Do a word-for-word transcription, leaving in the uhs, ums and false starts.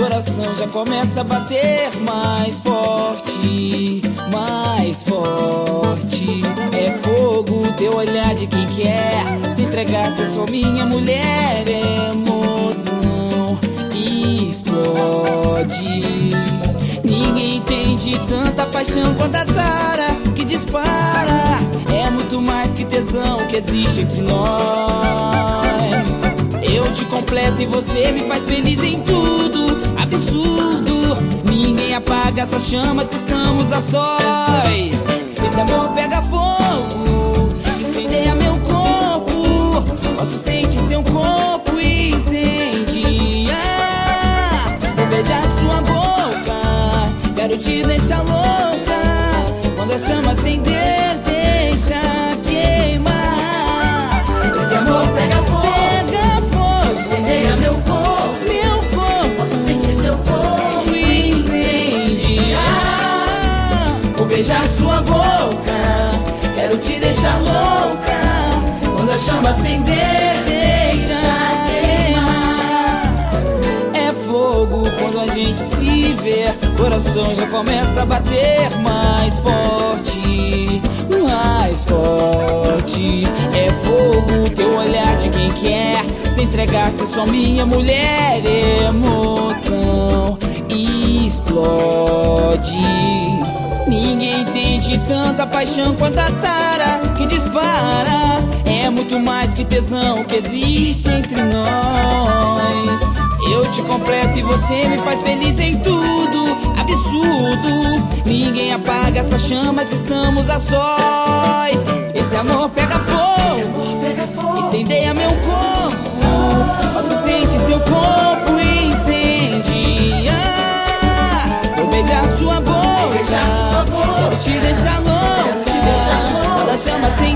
coração já começa a bater mais forte, mais forte. É fogo, teu olhar de quem quer se entregar, ser só minha mulher. Emoção explode. Ninguém entende tanta paixão quanto a tara que dispara. É muito mais que tesão que existe entre nós. Eu te completo e você me faz feliz em tudo. Absurdo, ninguém apaga essa chama se estamos a sós. Esse amor pega fogo, incendeia meu corpo. Posso sentir seu corpo incendiar. Vou beijar sua boca, quero te deixar louca. Quando a chama acender, deixa queimar. Esse amor pega fogo, pega fogo, incendeia meu corpo, meu corpo. Posso sentir seu corpo incendiar. Vou beijar sua boca, quero te deixar louca. Quando a chama acender, deixa queimar. É fogo quando a gente se vê, coração já começa a bater mais forte, mais forte. É fogo, teu olhar de quem quer se entregar, ser só minha mulher. Emoção explode. Ninguém entende tanta paixão quanto a tara que dispara. É muito mais que tesão que existe entre nós. Eu te completo e você me faz feliz em tudo. Absurdo, ninguém apaga essa chama se estamos a sós. Esse amor pega fogo, incendeia meu corpo. Posso sentir seu corpo incendiar. Vou beijar sua boca, quero te deixar louca. Quando a chama se